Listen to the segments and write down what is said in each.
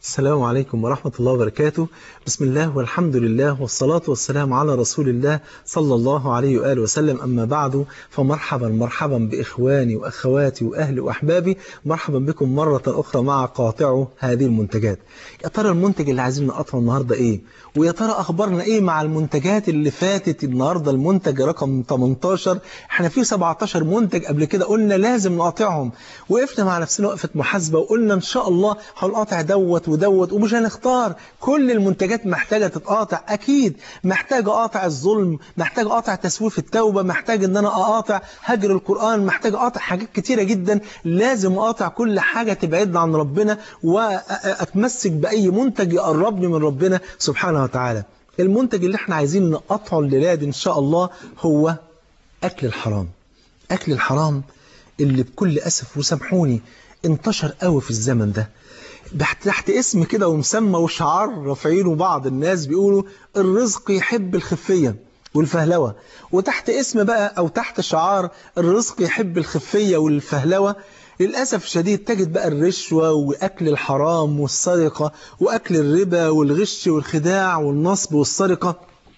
السلام عليكم ورحمة الله وبركاته. بسم الله والحمد لله والصلاة والسلام على رسول الله صلى الله عليه وآله وسلم. أما بعد فمرحبا مرحبا بإخواني وأخواتي وأهلي وأحبابي، مرحبا بكم مرة أخرى مع قاطع هذه المنتجات. يا ترى المنتج اللي عايزين نقطعه النهاردة إيه؟ ويا ترى أخبارنا إيه مع المنتجات اللي فاتت؟ النهاردة المنتج رقم 18، احنا فيه 17 منتج قبل كده قلنا لازم نقاطعهم، وقفنا مع نفسنا وقفة محاسبة وقلنا إن شاء الله هنقاطع دوت ودوت ومش هنختار. كل المنتجات محتاجة تتقاطع، أكيد محتاج أقاطع الظلم، محتاج أقاطع تسويف التوبة، محتاج إن أنا أقاطع هجر القرآن، محتاج أقاطع حاجات كتيرة جدا. لازم أقاطع كل حاجة تبعدنا عن ربنا وأتمسك بأي منتج يقربني من ربنا سبحانه وتعالى. المنتج اللي احنا عايزين نقطعه الليلة دي إن شاء الله هو أكل الحرام. أكل الحرام اللي بكل أسف وسامحوني انتشر قوي في الزمن ده تحت اسم كده ومسمى وشعار رافعينه بعض الناس بيقولوا الرزق يحب الخفية والفهلوة، وتحت اسم بقى أو تحت شعار الرزق يحب الخفية والفهلوة للأسف الشديد تجد بقى الرشوة وأكل الحرام والسرقة وأكل الربا والغش والخداع والنصب والسرقة.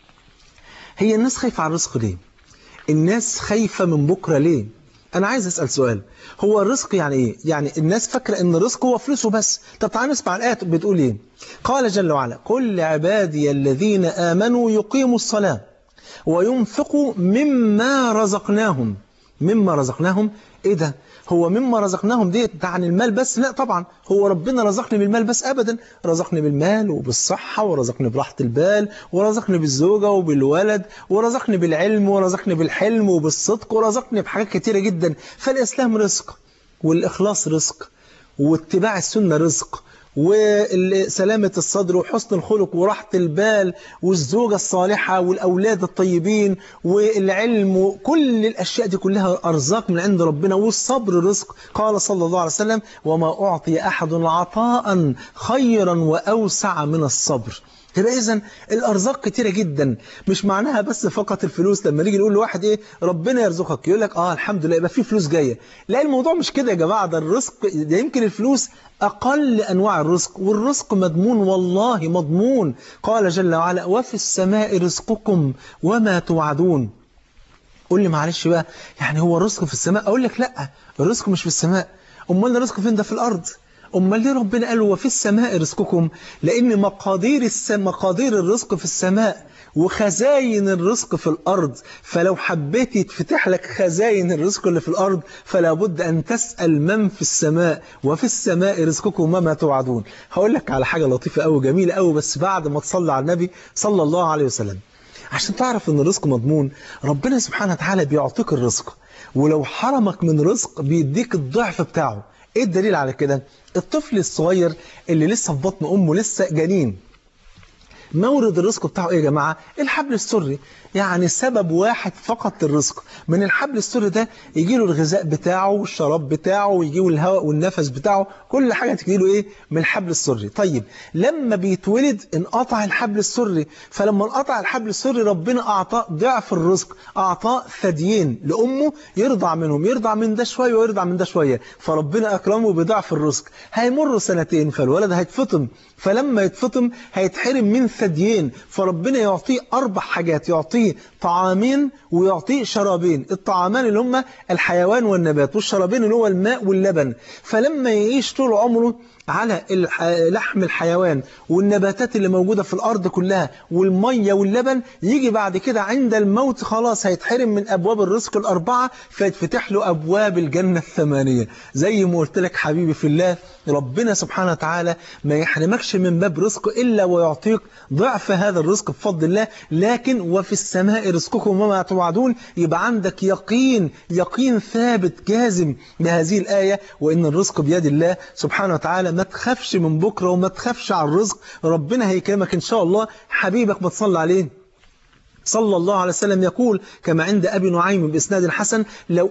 هي الناس خايفة على الرزق ليه؟ الناس خايفة من بكرة ليه؟ أنا عايز أسأل سؤال، هو الرزق يعني إيه؟ يعني الناس فاكرة إن الرزق هو فلوسه بس. طب تعالى نسمع الآية بتقول إيه؟ قال جل وعلا: قل لعبادي الذين آمنوا يقيموا الصلاة وينفقوا مما رزقناهم. مما رزقناهم إيه ده؟ هو مما رزقناهم دي عن المال بس؟ لا طبعا، هو ربنا رزقني بالمال بس؟ أبدا، رزقني بالمال وبالصحة ورزقني براحة البال ورزقني بالزوجة وبالولد ورزقني بالعلم ورزقني بالحلم وبالصدق ورزقني بحاجات كتيرة جدا. فالإسلام رزق، والإخلاص رزق، واتباع السنة رزق، وسلامة الصدر وحسن الخلق وراحة البال والزوجة الصالحة والأولاد الطيبين والعلم وكل الأشياء دي كلها أرزاق من عند ربنا. والصبر رزق. قال صلى الله عليه وسلم: وما أعطي أحد عطاء خيرا وأوسع من الصبر. يبقى إذن الأرزاق كتيرة جدا، مش معناها بس فقط الفلوس. لما نيجي نقول لواحد إيه ربنا يرزقك يقول لك الحمد لله يبقى في فلوس جاية. لا، الموضوع مش كده يا جماعة. ده الرزق ده يمكن الفلوس أقل أنواع الرزق، والرزق مضمون، والله مضمون. قال جل وعلا: وفي السماء رزقكم وما توعدون. قول لي معلش بقى، يعني هو الرزق في السماء؟ أقول لك لا، الرزق مش في السماء. أمال الرزق فين؟ ده في الأرض. أمال ليه ربنا قال وفي السماء رزقكم؟ لأن مقادير الرزق في السماء وخزاين الرزق في الأرض. فلو حبيت يتفتح لك خزاين الرزق اللي في الأرض فلا بد أن تسأل من في السماء. وفي السماء رزقكم وما توعدون. هقول لك على حاجة لطيفة أوي جميلة أوي، بس بعد ما تصلي على النبي صلى الله عليه وسلم. عشان تعرف أن الرزق مضمون، ربنا سبحانه وتعالى بيعطيك الرزق، ولو حرمك من رزق بيديك الضعف بتاعه. إيه الدليل على كده؟ الطفل الصغير اللي لسه في بطن أمه لسه جنين، مورد الرزق بتاعه ايه يا جماعة؟ الحبل السري. يعني سبب واحد فقط للرزق، من الحبل السري ده يجي له الغذاء بتاعه والشراب بتاعه ويجي له الهواء والنفس بتاعه، كل حاجة تجي له ايه؟ من الحبل السري. طيب لما بيتولد انقطع الحبل السري، فلما انقطع الحبل السري ربنا أعطاه ضعف الرزق، أعطاه ثديين لأمه يرضع منهم، يرضع من ده شوية ويرضع من ده شوية، فربنا أكرمه بضعف الرزق. هيمر سنتين فالولد هيتفطم، فلما يتفطم هيتحرم من ثديين، فربنا يعطيه 4 حاجات، يعطيه طعامين ويعطيه شرابين. الطعامان اللي هم الحيوان والنبات، والشرابين اللي هو الماء واللبن. فلما يعيش طول عمره على لحم الحيوان والنباتات اللي موجودة في الأرض كلها والمية واللبن، يجي بعد كده عند الموت خلاص هيتحرم من أبواب الرزق ال4 فيتفتح له أبواب الجنة ال8. زي ما قلت لك حبيبي في الله، ربنا سبحانه وتعالى ما يحرمكش من باب رزق إلا ويعطيك ضعف هذا الرزق بفضل الله. لكن وفي السماء رزقكم وما توعدون، يبقى عندك يقين ثابت جازم بهذه الآية، وإن الرزق بيد الله سبحانه وتعالى. ما تخافش من بكرة وما تخافش على الرزق، ربنا هيكرمك إن شاء الله. حبيبك ما تصلي عليه صلى الله عليه وسلم يقول كما عند أبي نعيم بإسناد حسن: لو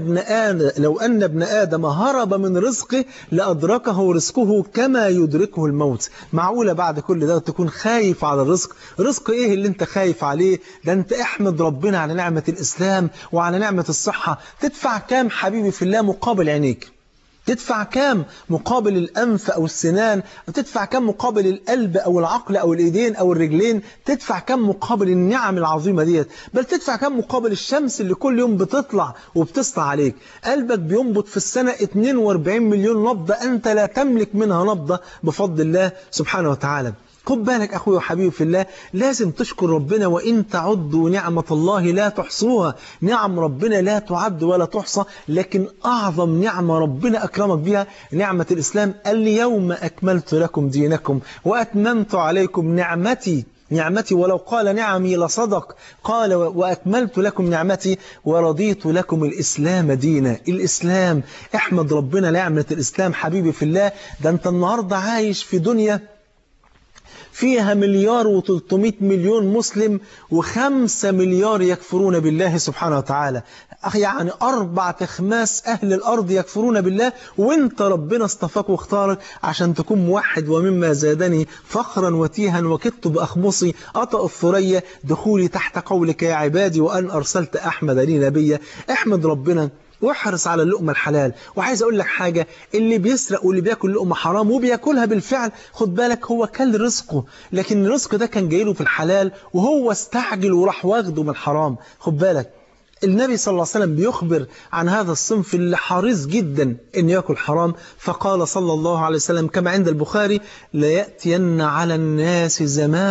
أن ابن آدم هرب من رزقه لأدركه رزقه كما يدركه الموت. معقولة بعد كل ده تكون خايف على الرزق؟ رزق إيه اللي أنت خايف عليه؟ ده أنت احمد ربنا على نعمة الإسلام وعلى نعمة الصحة. تدفع كام حبيبي في الله مقابل عينيك؟ تدفع كام مقابل الأنف أو السنان؟ تدفع كام مقابل القلب أو العقل أو الإيدين أو الرجلين؟ تدفع كام مقابل النعم العظيمة ديت؟ بل تدفع كام مقابل الشمس اللي كل يوم بتطلع وبتسطع عليك؟ قلبك بينبض في السنة 42 مليون نبضة، أنت لا تملك منها نبضة بفضل الله سبحانه وتعالى. خد بالك أخوي وحبيبي في الله، لازم تشكر ربنا، وإن تعدوا نعمة الله لا تحصوها. نعم ربنا لا تعد ولا تحصى، لكن أعظم نعمة ربنا أكرمك بها نعمة الإسلام. اليوم أكملت لكم دينكم وأتممت عليكم نعمتي ولو قال نعمي لصدق. قال وأكملت لكم نعمتي ورضيت لكم الإسلام دينا. الإسلام، احمد ربنا نعمة الإسلام حبيبي في الله. ده أنت النهاردة عايش في دنيا فيها 1,300,000,000 مسلم و5 مليار يكفرون بالله سبحانه وتعالى. يعني 4/5 أهل الأرض يكفرون بالله، وانت ربنا اصطفاك واختارك عشان تكون موحد. ومما زادني فخرا وتيها وكدت بأخمصي أطأ الثريا دخولي تحت قولك يا عبادي وأن أرسلت أحمد لي نبيا. احمد ربنا واحرص على اللقمة الحلال. وعايز أقول لك حاجة، اللي بيسرق واللي بياكل لقمة حرام وبياكلها بالفعل، خد بالك هو كل رزقه، لكن الرزق ده كان جايله في الحلال وهو استعجل وراح واخده من الحرام. خد بالك النبي صلى الله عليه وسلم بيخبر عن هذا الصنف اللي حريص جدا أن يأكل حرام، فقال صلى الله عليه وسلم كما عند البخاري: ليأتين على الناس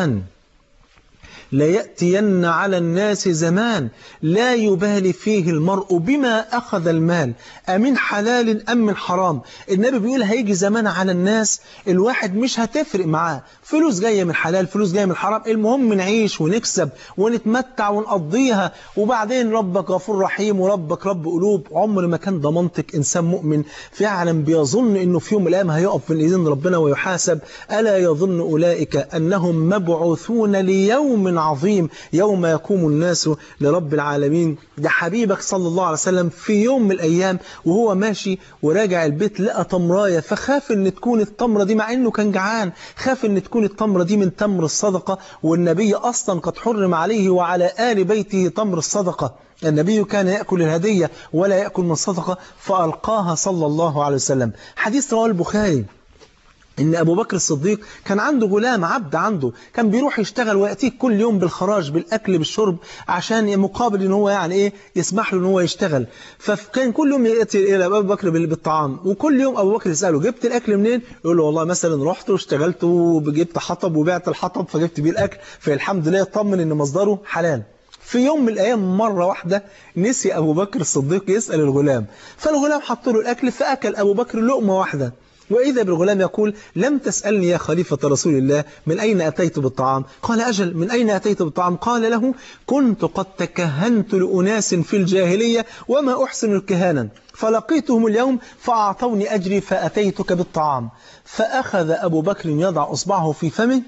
زمان لا يبالي فيه المرء بما أخذ المال أمن حلال أم من حرام. النبي بيقول هيجي زمان على الناس الواحد مش هتفرق معاه فلوس جاية من حلال فلوس جاية من حرام، المهم نعيش ونكسب ونتمتع ونقضيها، وبعدين ربك غفور رحيم وربك رب قلوب. عمر ما كان ده منطق إنسان مؤمن فعلا بيظن إنه في يوم من الأيام هيقف بين إيدين ربنا ويحاسب. ألا يظن أولئك أنهم مبعوثون ليوم عظيم يوم يقوم الناس لرب العالمين. ده حبيبك صلى الله عليه وسلم في يوم من الأيام وهو ماشي وراجع البيت لقى تمراية، فخاف ان تكون التمرة دي، مع انه كان جعان، خاف ان تكون التمرة دي من تمر الصدقة، والنبي اصلا قد حرم عليه وعلى آل بيته تمر الصدقة. النبي كان يأكل الهدية ولا يأكل من الصدقة، فألقاها صلى الله عليه وسلم. حديث رواه البخاري إن أبو بكر الصديق كان عنده غلام عبد عنده، كان بيروح يشتغل ويأتيه كل يوم بالخراج بالأكل بالشرب عشان مقابل إن هو يعني إيه يسمح له إن هو يشتغل. فكان كل يوم يأتي إلى أبو بكر بالطعام، وكل يوم أبو بكر يسأله جبت الأكل منين؟ يقول له والله مثلا رحت واشتغلت وجبت حطب وبعت الحطب فجبت بيه الأكل، فالحمد لله يطمن إن مصدره حلال. في يوم من الأيام مرة واحدة نسي أبو بكر الصديق يسأل الغلام، فالغلام حط له الأكل فأكل أبو بكر لقمة واحدة، وإذا بالغلام يقول: لم تسألني يا خليفة رسول الله من أين أتيت بالطعام؟ قال: أجل، من أين أتيت بالطعام؟ قال له: كنت قد تكهنت لأناس في الجاهلية وما أحسن الكهانا، فلقيتهم اليوم فأعطوني أجري فأتيتك بالطعام. فأخذ أبو بكر يضع أصبعه في فمه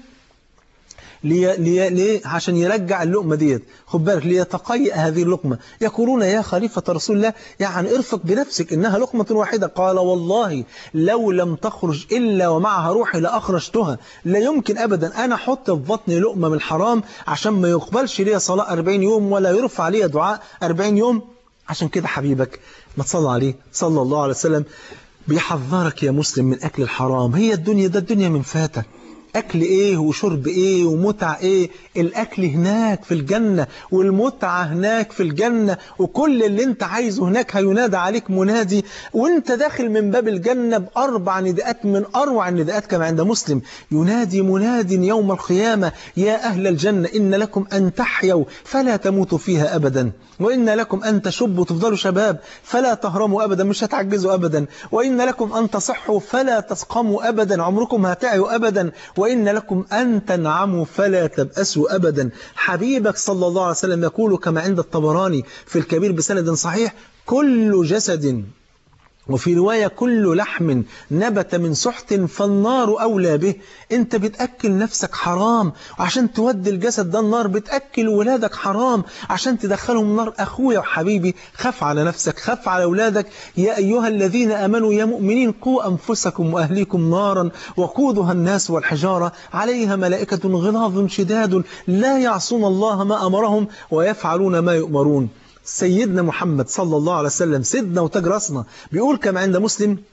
ليه عشان يرجع اللقمة ديت، خد بالك ليتقيأ هذه اللقمة. يقولون: يا خليفة رسول الله يعني ارفق بنفسك إنها لقمة واحدة. قال: والله لو لم تخرج إلا ومعها روحي لأخرجتها. لا يمكن أبدا أنا أحط في بطني لقمة من الحرام عشان ما يقبلش لي صلاة 40 يوم ولا يرفع لي دعاء 40 يوم. عشان كده حبيبك ما تصلى عليه صلى الله عليه وسلم بيحذرك يا مسلم من أكل الحرام. هي الدنيا ده الدنيا من فاتك، أكل إيه وشرب إيه ومتع إيه؟ الأكل هناك في الجنة والمتعة هناك في الجنة، وكل اللي أنت عايزه هناك هينادى عليك منادي وأنت داخل من باب الجنة ب4 نداءات من أروع النداءات كما عند مسلم. ينادي مناد يوم القيامة: يا أهل الجنة إن لكم أن تحيوا فلا تموتوا فيها أبدا، وإن لكم أن تشبوا تفضلوا شباب فلا تهرموا أبدا، مش هتعجزوا أبدا، وإن لكم أن تصحوا فلا تسقموا أبدا، عمركم هتعيوا أبدا، وإن لكم أن تنعموا فلا تبأسوا أبدا. حبيبك صلى الله عليه وسلم يقول كما عند الطبراني في الكبير بسند صحيح: كل جسد، وفي رواية كل لحم نبت من سحت فالنار أولى به. انت بتأكل نفسك حرام عشان تودي الجسد ده النار، بتأكل ولادك حرام عشان تدخلهم النار. أخويا وحبيبي خاف على نفسك، خاف على أولادك. يا أيها الذين آمنوا يا مؤمنين قوا أنفسكم وأهليكم نارا وقودها الناس والحجارة عليها ملائكة غلاظ شداد لا يعصون الله ما أمرهم ويفعلون ما يؤمرون. سيدنا محمد صلى الله عليه وسلم سيدنا وتاج راسنا بيقول كما عند مسلم: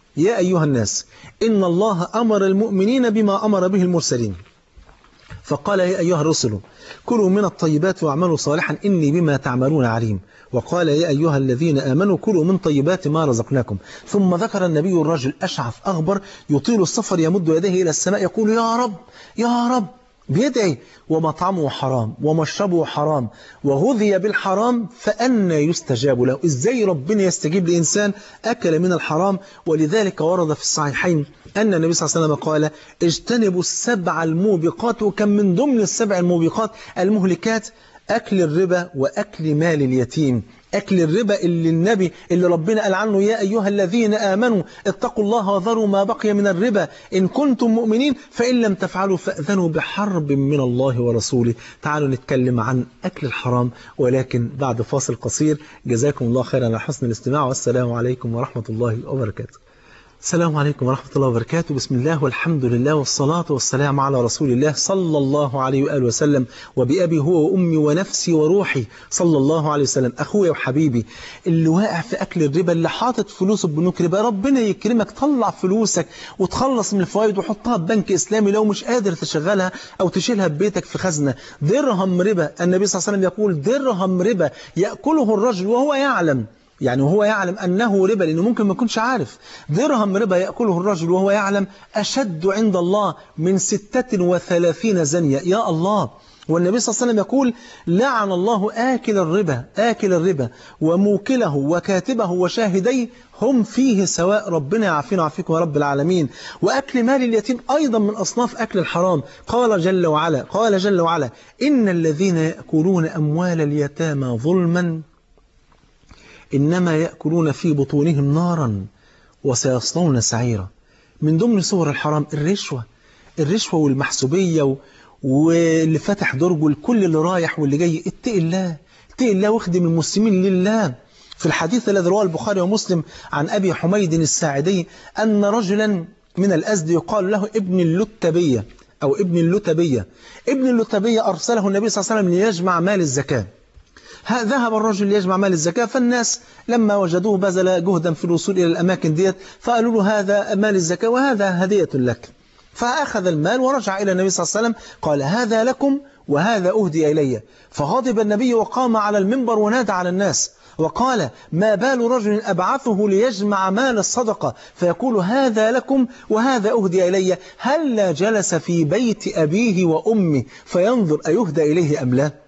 يا أيها الناس إن الله أمر المؤمنين بما أمر به المرسلين، فقال يا أيها الرسل كلوا من الطيبات واعملوا صالحا إني بما تعملون عليم، وقال يا أيها الذين آمنوا كلوا من طيبات ما رزقناكم. ثم ذكر النبي الرجل أشعث أغبر يطيل السفر يمد يديه إلى السماء يقول يا رب يا رب، بيدعي ومطعمه حرام ومشربه حرام وغذي بالحرام فأنى يستجاب له. إزاي ربنا يستجيب لإنسان أكل من الحرام؟ ولذلك ورد في الصحيحين أن النبي صلى الله عليه وسلم قال اجتنبوا السبع الموبقات، وكم من ضمن السبع الموبقات المهلكات أكل الربا وأكل مال اليتيم. أكل الربا اللي ربنا قال عنه يا أيها الذين آمنوا اتقوا الله وذروا ما بقي من الربا إن كنتم مؤمنين فإن لم تفعلوا فأذنوا بحرب من الله ورسوله. تعالوا نتكلم عن أكل الحرام ولكن بعد فاصل قصير. جزاكم الله خيرا على حسن الاستماع، والسلام عليكم ورحمة الله وبركاته. السلام عليكم ورحمة الله وبركاته. بسم الله والحمد لله والصلاة والسلام على رسول الله صلى الله عليه وآله وسلم، وبأبي هو وأمي ونفسي وروحي صلى الله عليه وسلم. أخويا وحبيبي اللي واقع في أكل الربا، اللي حاطط فلوسه ببنوك ربا، ربنا يكرمك طلع فلوسك وتخلص من الفوائد وحطها ببنك إسلامي لو مش قادر تشغلها أو تشيلها ببيتك في خزنة. درهم ربا، النبي صلى الله عليه وسلم يقول درهم ربا يأكله الرجل وهو يعلم، يعني وهو يعلم أنه ربا، لأنه ممكن ما يكونش عارف. درهم ربا يأكله الرجل وهو يعلم أشد عند الله من 36 زنية. يا الله. والنبي صلى الله عليه وسلم يقول لعن الله آكل الربا وموكله وكاتبه وشاهديه هم فيه سواء. ربنا يعافينا ويعافيكم يا رب العالمين. وأكل مال اليتيم أيضا من أصناف أكل الحرام. قال جل وعلا إن الذين يأكلون أموال اليتامى ظلما إنما يأكلون في بطونهم نارا وسيصلون سعيرا. من ضمن صور الحرام الرشوة والمحسوبية واللي فاتح درجه لكل اللي رايح واللي جاي. اتق الله واخدم المسلمين لله. في الحديث الذي رواه البخاري ومسلم عن أبي حميد الساعدي أن رجلا من الأزد يقال له ابن اللتبية أو ابن اللتبية أرسله النبي صلى الله عليه وسلم ليجمع مال الزكاة. ذهب الرجل ليجمع مال الزكاة، فالناس لما وجدوه بذل جهدا في الوصول إلى الأماكن ديت، فقالوا له هذا مال الزكاة وهذا هدية لك. فأخذ المال ورجع إلى النبي صلى الله عليه وسلم قال هذا لكم وهذا أهدي إلي. فغضب النبي وقام على المنبر ونادى على الناس وقال ما بال رجل أبعثه ليجمع مال الصدقة فيقول هذا لكم وهذا أهدي إلي، هل جلس في بيت أبيه وأمه فينظر أيهدى إليه أم لا؟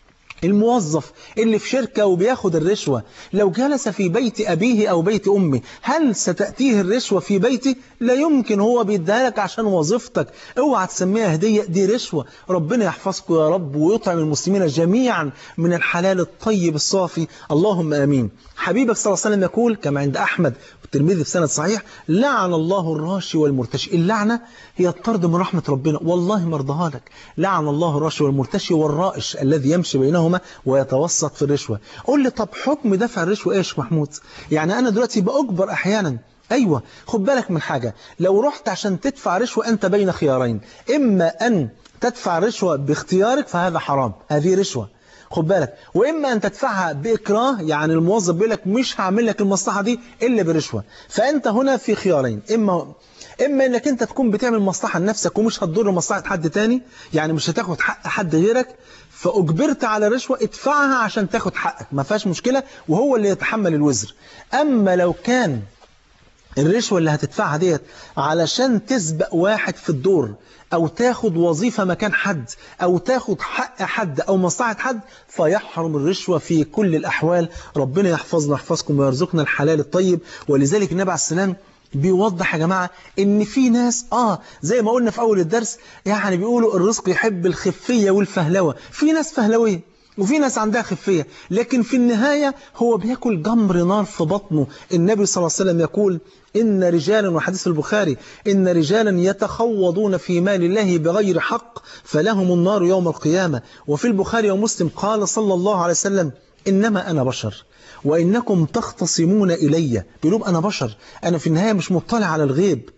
الموظف اللي في شركة وبياخد الرشوة لو جلس في بيت أبيه أو بيت أمه هل ستأتيه الرشوة في بيته؟ لا يمكن. هو بيديها لك عشان وظيفتك، اوعى تسميها هدية، دي رشوة. ربنا يحفظكم يا رب ويطعم المسلمين جميعا من الحلال الطيب الصافي، اللهم آمين. حبيبك صلى الله عليه وسلم يقول كما عند أحمد والترمذي في سند صحيح لعن الله الراشي والمرتشي. اللعنة هي الطرد من رحمة ربنا، والله ما ارضاها لك. لعن الله الراشي والمرتشي والرائش الذي يمشي بينهما ويتوسط في الرشوة. قول لي طب حكم دفع الرشوة ايه يا شيخ محمود؟ يعني أنا دلوقتي بأجبر أحيانا. أيوة، خد بالك من حاجة، لو رحت عشان تدفع رشوة أنت بين خيارين، إما أن تدفع رشوة باختيارك فهذا حرام، هذه رشوة، خد بالك، وإما أن تدفعها بإكراه، يعني الموظف بيقول لك مش هعمل لك المصلحة دي إلا برشوة. فأنت هنا في خيارين، إما أنك أنت تكون بتعمل مصلحة لنفسك ومش هتضر مصلحة حد تاني، يعني مش هتاخد حق حد غيرك، فأجبرت على رشوة ادفعها عشان تاخد حقك، ما فيهاش مشكلة، وهو اللي يتحمل الوزر. أما لو كان الرشوة اللي هتدفعها ديت علشان تسبق واحد في الدور أو تاخد وظيفة مكان حد أو تاخد حق حد أو مصلحة حد، فيحرم الرشوة في كل الأحوال. ربنا يحفظنا يحفظكم ويرزقنا الحلال الطيب. ولذلك النبي عليه السلام بيوضح يا جماعة إن في ناس زي ما قلنا في أول الدرس، يعني بيقولوا الرزق يحب الخفية والفهلوة. في ناس فهلوية وفي ناس عندها خفية، لكن في النهاية هو بياكل جمر نار في بطنه. النبي صلى الله عليه وسلم يقول إن رجالا، وحديث البخاري، إن رجالا يتخوضون في مال الله بغير حق فلهم النار يوم القيامة. وفي البخاري ومسلم قال صلى الله عليه وسلم إنما أنا بشر وإنكم تختصمون إلي. بيقولوا أنا بشر، أنا في النهاية مش مطلع على الغيب.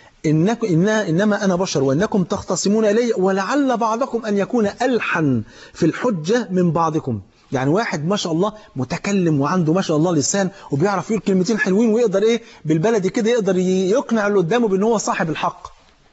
إنما أنا بشر وإنكم تختصمون إلي ولعل بعضكم أن يكون ألحن في الحجة من بعضكم. يعني واحد ما شاء الله متكلم وعنده ما شاء الله لسان وبيعرف يقول كلمتين حلوين ويقدر ايه بالبلدي كده يقدر يقنع اللي قدامه بان هو صاحب الحق.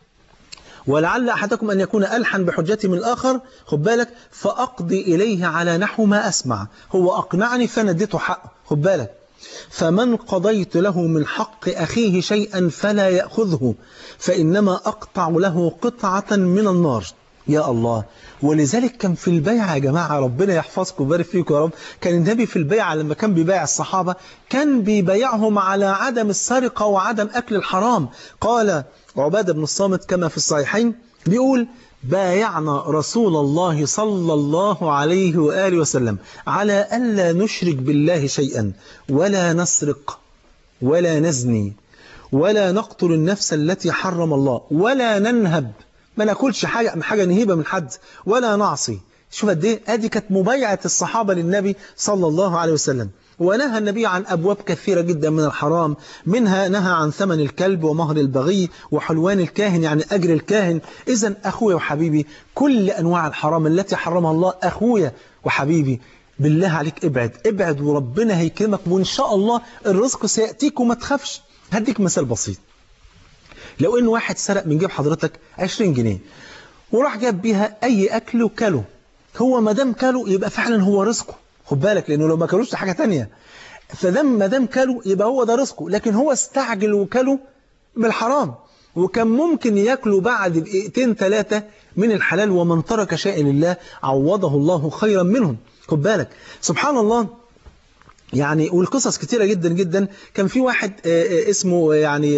ولعل أحدكم أن يكون ألحن بحجتي من الآخر، خد بالك، فأقضي إليه على نحو ما أسمع، هو أقنعني فنديته حقه، خد بالك. فمن قضيت له من حق أخيه شيئا فلا يأخذه، فإنما أقطع له قطعة من النار. يا الله. ولذلك كان في البيعة يا جماعة، ربنا يحفظكم ويبارك فيكم يا رب، كان النبي في البيعة لما كان بيبايع الصحابة كان بيبايعهم على عدم السرقة وعدم أكل الحرام. قال عبادة بن الصامت كما في الصحيحين بيقول: بايعنا رسول الله صلى الله عليه وآله وسلم على ألا نشرك بالله شيئا، ولا نسرق ولا نزني ولا نقتل النفس التي حرم الله، ولا ننهب، ما ناكلش حاجة نهيبة من حد، ولا نعصي. شوف قد ايه، ادي كانت مبايعة الصحابة للنبي صلى الله عليه وسلم. ونهى النبي عن أبواب كثيرة جدا من الحرام، منها نهى عن ثمن الكلب ومهر البغي وحلوان الكاهن، يعني أجر الكاهن. إذن أخويا وحبيبي، كل أنواع الحرام التي حرمها الله أخويا وحبيبي بالله عليك ابعد وربنا هيكرمك، وإن شاء الله الرزق سيأتيك وما تخافش. هديك مثال بسيط. لو إن واحد سرق من جيب حضرتك 20 جنيه وراح جاب بيها أي أكل وكله، هو ما دام كله يبقى فعلا هو رزقه، خد بالك، لأنه لو ما كلوش حاجة تانية، ما دام كله يبقى هو ده رزقه، لكن هو استعجل وكله بالحرام، وكان ممكن ياكله بعد دقيقتين 3 من الحلال. ومن ترك شيئا لله عوضه الله خيرا منهم، خد بالك. سبحان الله. يعني والقصص كتيرة جدا جدا. كان في واحد اسمه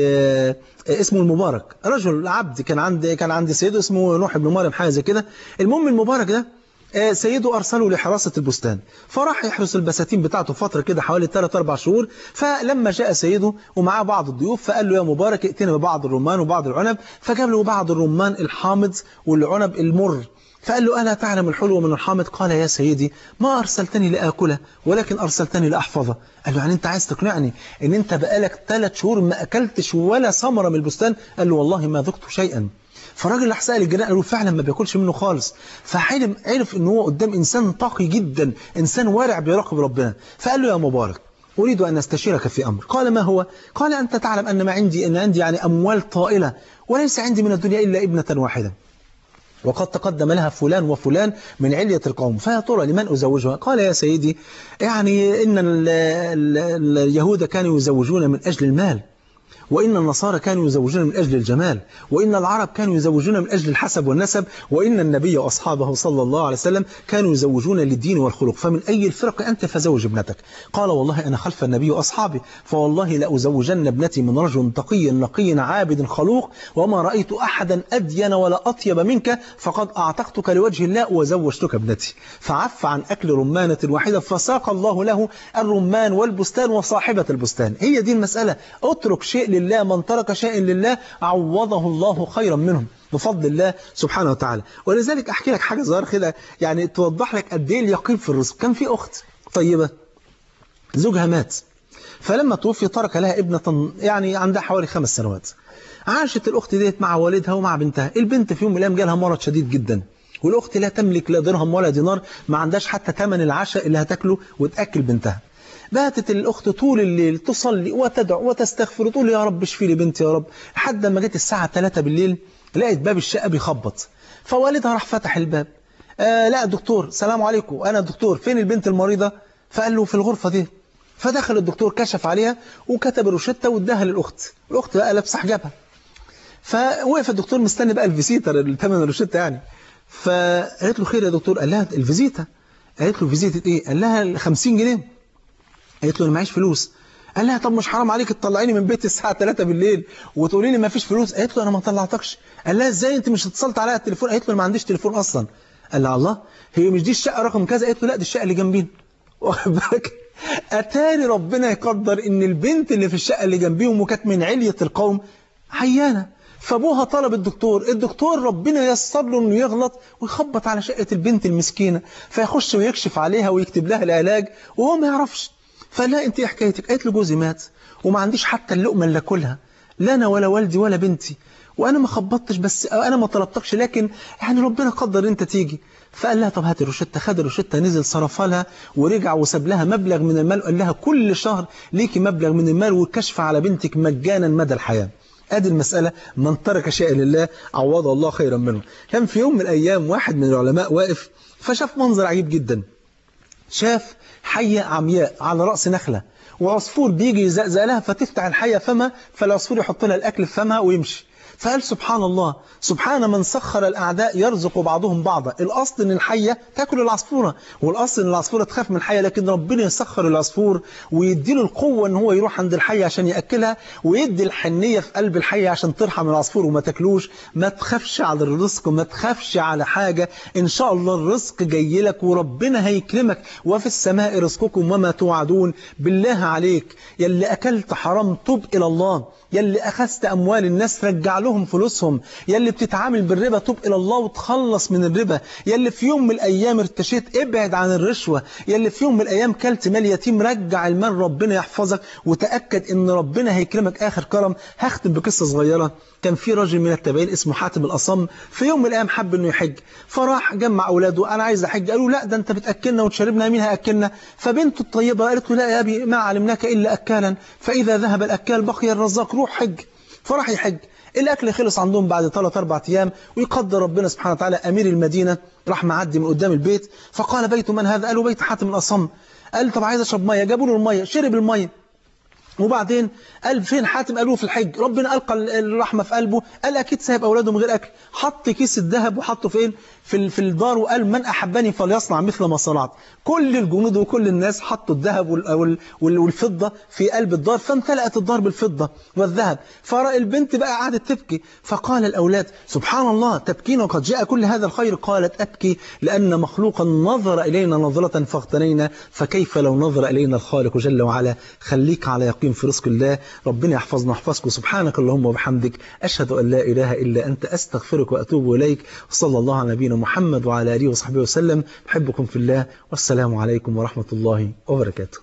اسمه المبارك، رجل عبد، كان عند سيده اسمه نوح بن مريم حاجه زي كده. المهم المبارك ده سيده أرسله لحراسة البستان، فراح يحرس البساتين بتاعته فترة كده حوالي 3-4 شهور. فلما جاء سيده ومعاه بعض الضيوف فقال له: يا مبارك ائتنا ببعض الرمان وبعض العنب. فجاب له بعض الرمان الحامض والعنب المر. فقال له: ألا تعلم الحلو من الحامض؟ قال: يا سيدي ما أرسلتني لآكله ولكن أرسلتني لأحفظه. قال له: يعني أنت عايز تقنعني إن أنت بقالك 3 شهور ما أكلتش ولا ثمرة من البستان؟ قال له: والله ما ذقت شيئا. فالراجل اللي سأل الجيران قالوا: فعلا ما بياكلش منه خالص. فحلم عرف ان هو قدام انسان تقي جدا، انسان ورع بيراقب ربنا. فقال له: يا مبارك، اريد ان استشيرك في امر. قال: ما هو؟ قال: انت تعلم ان عندي يعني اموال طائله، وليس عندي من الدنيا الا ابنه واحده، وقد تقدم لها فلان وفلان من علية القوم، فيا ترى لمن أزوجها؟ قال: يا سيدي، يعني إن اليهود كانوا يزوجون من أجل المال، وإن النصارى كانوا يزوجون من أجل الجمال، وإن العرب كانوا يزوجون من أجل الحسب والنسب، وإن النبي وأصحابه صلى الله عليه وسلم كانوا يزوجون للدين والخلق، فمن أي الفرق أنت فزوج ابنتك؟ قال: والله أنا خلف النبي وأصحابي، فوالله لأزوجن ابنتي من رجل تقي نقي عابد خلوق، وما رأيت أحدا أدين ولا أطيب منك، فقد أعتقتك لوجه الله وزوجتك ابنتي. فعف عن أكل رمانة واحدة، فساق الله له الرمان والبستان وصاحبة البستان. هي دي المسألة، اترك شيء لله، من ترك شيء لله عوضه الله خيرا منهم بفضل الله سبحانه وتعالى. ولذلك أحكي لك حاجة صغيرة كده يعني توضح لك قد ايه اليقين في الرزق. كان في أخت طيبة زوجها مات، فلما توفي ترك لها ابنة يعني عندها حوالي 5 سنوات. عاشت الأخت ديت مع والدها ومع بنتها. البنت في يوم من الأيام جالها مرض شديد جدا، والأخت لا تملك لا درهم ولا دينار، ما عندهاش حتى ثمن العشاء اللي هتاكله وتأكل بنتها. باتت الأخت طول الليل تصلي وتدعو وتستغفر وتقول: يا رب اشفي لي بنتي يا رب، لحد ما جت الساعة 3 بالليل لقيت باب الشقة بيخبط. فوالدها راح فتح الباب. لا دكتور، سلام عليكم، أنا دكتور، فين البنت المريضة؟ فقال له: في الغرفة دي. فدخل الدكتور كشف عليها وكتب الروشتة واداها للأخت. الأخت بقى لابسه حجابها. فوقف الدكتور مستني بقى الفيزيتر ثمن الروشتة يعني. فقالت له: خير يا دكتور؟ قال لها: الفيزيتا. قالت له: فيزيتة ايه؟ قال لها: 50 جنيه. قالت له: انا معيش فلوس. قال لها: طب مش حرام عليك تطلعيني من بيتي الساعة 3 بالليل وتقولي لي ما فيش فلوس؟ قالت له: انا ما طلعتكش. قال لها: ازاي انت مش اتصلت عليا على التليفون؟ قالت له: انا ما عنديش تليفون اصلا. قال لها: الله، هي مش دي الشقة رقم كذا؟ قالت له: لا، دي الشقة اللي جنبين. واخد بالك؟ اتاري ربنا يقدر ان البنت اللي في الشقة اللي جنبيهم وكانت من علية القوم عيانة، فابوها طلب الدكتور ربنا ييسر له انه يغلط ويخبط على شقة البنت المسكينة، فيخش ويكشف عليها ويكتب لها العلاج وهو ما يعرفش. فلا، انت ايه حكايتك؟ قالت له: جوزي مات وما عنديش حتى اللقمة اللي اكلها، لا انا ولا والدي ولا بنتي، وأنا ما خبطتش، بس أنا ما طلبتكش، لكن يعني ربنا قدر أنت تيجي. فقال لها طب هات الروشتة. خد الروشتة، نزل صرفها لها ورجع وساب لها مبلغ من المال، وقال لها كل شهر ليكي مبلغ من المال والكشف على بنتك مجانا مدى الحياة. ادي المسألة، من ترك شيئا لله عوضه الله خيرا منه. كان في يوم من الأيام واحد من العلماء واقف فشاف منظر عجيب جدا. شاف حية عمياء على رأس نخلة، وعصفور بيجي يزقزق لها فتفتح الحية فمها، فالعصفور يحط لها الأكل في فمها ويمشي. فقال سبحان الله، سبحان من سخر الأعداء يرزق بعضهم بعضا. الأصل إن الحية تاكل العصفورة، والأصل إن العصفورة تخاف من الحية، لكن ربنا يسخر العصفور ويديله القوة إن هو يروح عند الحية عشان يأكلها، ويدي الحنية في قلب الحية عشان ترحم العصفور وما تاكلوش. ما تخافش على الرزق، ما تخافش على حاجة، إن شاء الله الرزق جاي لك وربنا هيكرمك. وفي السماء رزقكم وما توعدون. بالله عليك يلي أكلت حرام تب إلى الله، يلي أخذت أموال الناس رجع لهم فلوسهم، يلي بتتعامل بالربا تب إلى الله وتخلص من الربا، يلي في يوم من الأيام ارتشيت ابعد عن الرشوة، يلي في يوم من الأيام كلت مال يتيم رجع المال، ربنا يحفظك وتأكد إن ربنا هيكرمك آخر كرم. هختم بقصة صغيرة. كان في راجل من التابعين اسمه حاتم الأصم، في يوم من الأيام حب إنه يحج، فراح جمع أولاده، أنا عايز أحج. قالوا لا، ده أنت بتأكلنا وتشربنا، مين هيأكلنا؟ فبنته الطيبة قالت له لا يا أبي، ما علمناك إلا أكالا، فإذا ذهب الأكال بقي الرزاق، روح حج. فراح يحج. الأكل خلص عندهم بعد 3-4 أيام، ويقدر ربنا سبحانه وتعالى أمير المدينة راح معدي من قدام البيت، فقال بيت من هذا؟ قالوا بيت حاتم الأصم. قال طب عايز أشرب مية. جابوا له المية، شرب المية. وبعدين قال فين حاتم؟ قالوه في الحج. ربنا ألقى الرحمة في قلبه، قال أكيد سايب أولاده من غير أكل. حط كيس الذهب وحطه فين؟ في الدار، وقال من أحبني فليصنع مثل ما صنعت. كل الجنود وكل الناس حطوا الذهب والفضة في قلب الدار، فامتلأت الدار بالفضة والذهب. فالبنت بقى قعدت تبكي، فقال الأولاد سبحان الله تبكين وقد جاء كل هذا الخير؟ قالت أبكي لأن مخلوقا نظر إلينا نظرة فاغتنينا، فكيف لو نظر إلينا الخالق جل وعلا. خليك على يقين في رزق الله، ربنا يحفظنا ويحفظكم. سبحانك اللهم وبحمدك، أشهد أن لا إله إلا أنت، أستغفرك وأتوب إليك. وصلى الله على نبينا محمد وعلى آله وصحبه وسلم. بحبكم في الله، والسلام عليكم ورحمة الله وبركاته.